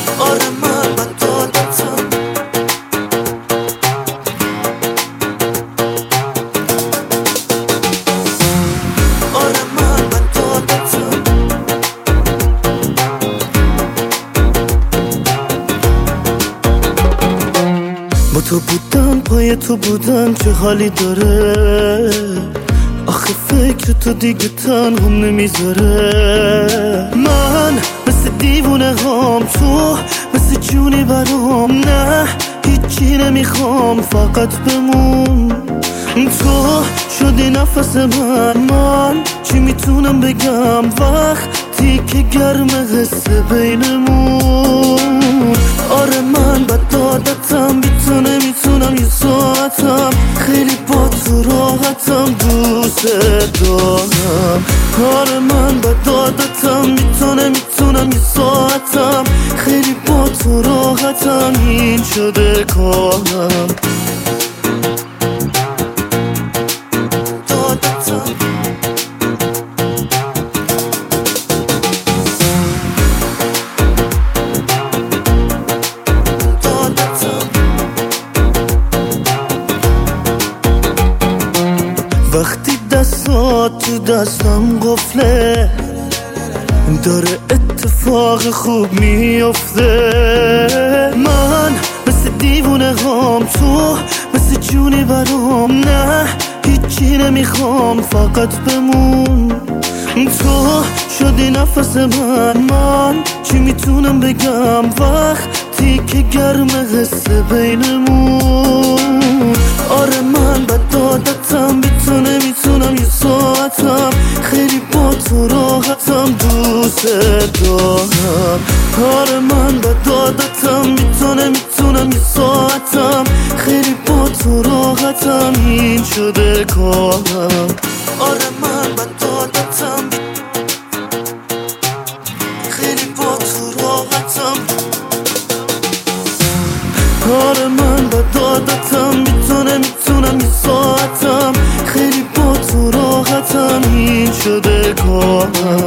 آره من بد عادتم. آره من بد عادتم. با تو بودن پای تو بودن چه حالی داره، آخه فکر تو دیگه تنهم نمیذاره. من مثل دیوونه هام، تو مثل جونی برام، نه هیچی نمیخوام فقط بمون. تو شدی نفس من چی میتونم بگم وقتی که گرمه حسه بینمون. آره من بد عادتم، بی تو نمیتونم یه ساعتم، خیلی با تو راحتم، دوست دارم. آره من بد عادتم، بی تو نمیتونم یه ساعتم، خیلی با تو راحتم، این شده کارم. وقتی دستات تو دستم قفله، داره اتفاق خوب میفته. من مثل دیوونه هام، تو مثل جونی برام، نه هیچی نمیخوام فقط بمون. تو شدی نفس من چی میتونم بگم وقتی که گرمه حسه بینمون. آره من بد عادتم، بی تو نمیتونم یه ساعتم، خیلی با تو راحتم، دوست دارم. آره من بد عادتم، بی تو نمیتونم یه ساعتم، خیلی با تو راحتم، این شده کارم. آره من بد عادتم، خیلی با تو راحتم. آره من بد عادتم، بی تو نمیتونم یه ساعتم، خیلی با تو راحتم، این شده کارم.